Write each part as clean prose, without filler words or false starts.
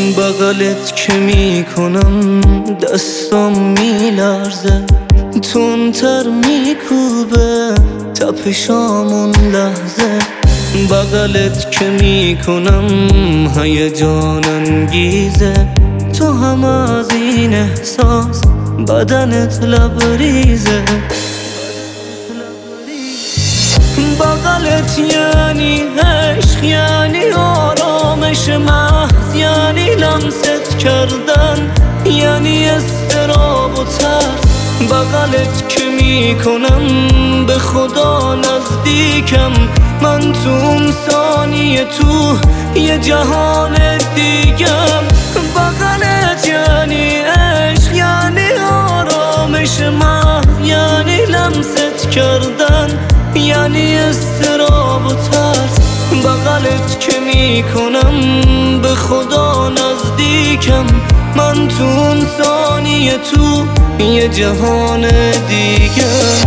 بغلت که میکنم دستام میلرزه، تندتر میکوبه تپشامون لحظه. بغلت که میکنم هیجان انگیزه، تو هم از این احساس بدنت لبریزه. بغلت یعنی عشق، یعنی آرامش محض، یعنی لمست کردن، یعنی اضطراب و ترس. بغلت که میکنم به خدا نزدیکم، من تو اون ثانیه تو یه جهان دیگم. بغلت یعنی عشق، یعنی آرامش محض، یعنی لمست کردن، یعنی اضطراب و ترس. بغلت که میکنم به خدا نزدیکم، من تو اون ثانیه تو یه جهان دیگه.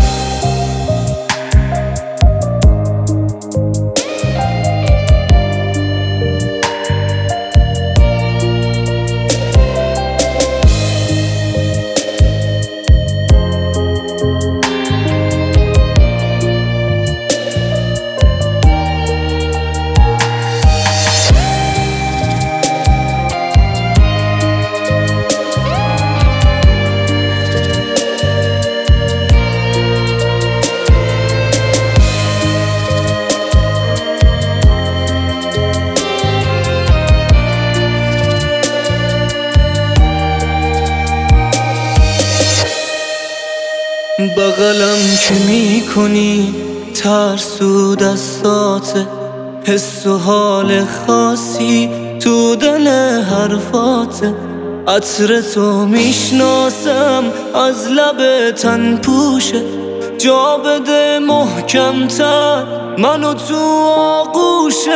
بغلم که میکنی ترسو دستاته، حس و حال خاصی تو دل حرفاته. عطر تو میشناسم از لب تن پوشه، جا بده محکمتر منو تو آغوشت.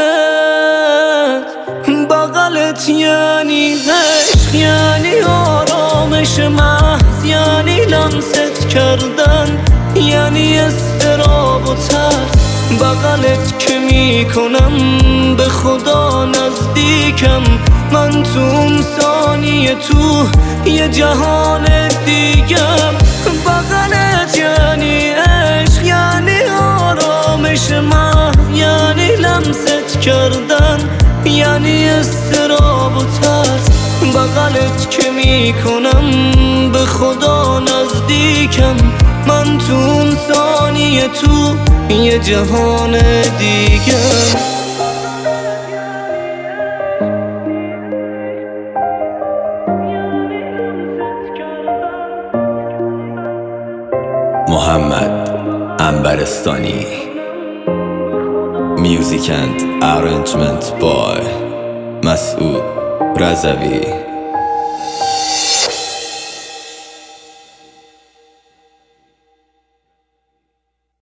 بغلت یعنی عشق، یعنی آرامش محض، یعنی لمست کردن، یعنی اضطراب و ترس. بغلت که میکنم به خدا نزدیکم، من تو اون ثانیه تو یه جهان دیگم. بغلت یعنی عشق، یعنی آرامش محض، یعنی لمست کردن، یعنی اضطراب و ترس. بغلت که میکنم به خدا نزدیکم، من تو اون ثانیه تو یه جهان دیگم. محمد عنبرستانی. Music and arrangement by مسعود رضوی.